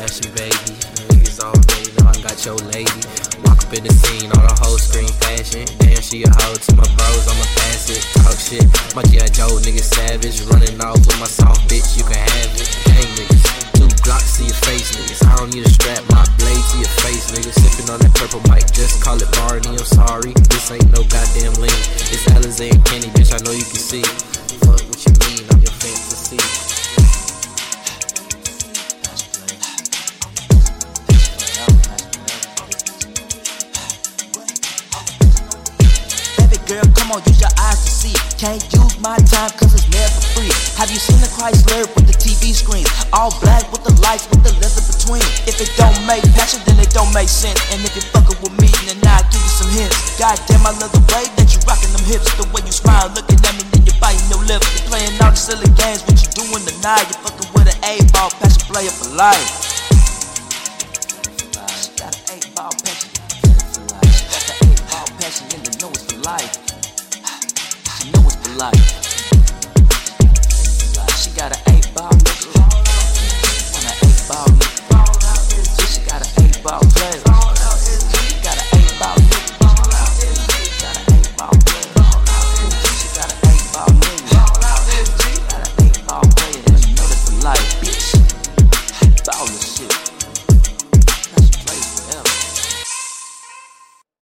fashion, baby. Niggas already know I got your lady. Walk up in the scene, all the whole screen fashion. Damn, she a hoe to my bros, I'ma pass it. Talk shit, my G.I. Joe, nigga savage. Running off with my soft bitch, you can have it. Gang niggas, 2 Glocks to your face, niggas. I don't need a strap, my blade to your face, nigga. Sipping on that purple mic, just call it Barney, I'm sorry. This ain't no goddamn lean. It's Alizé and Kenny, bitch, I know you can see. Fuck what you mean, I'm your fantasy. Girl, come on, use your eyes to see. Can't use my time cause it's never free. Have you seen the Chrysler with the TV screens? All black with the lights with the leather between. If it don't make passion, then it don't make sense. And if you fucking with me, then I'll give you some hints. Goddamn, I love the way that you rockin' them hips. The way you smile, looking at me, then you're biting your lip. You're playing all the silly games, what you doing tonight? You're fucking with an 8-ball passion player for life. She got an 8-ball passion. She got the 8-ball passion, and they know it's for life. She know it's for life. She got an 8-ball nigga.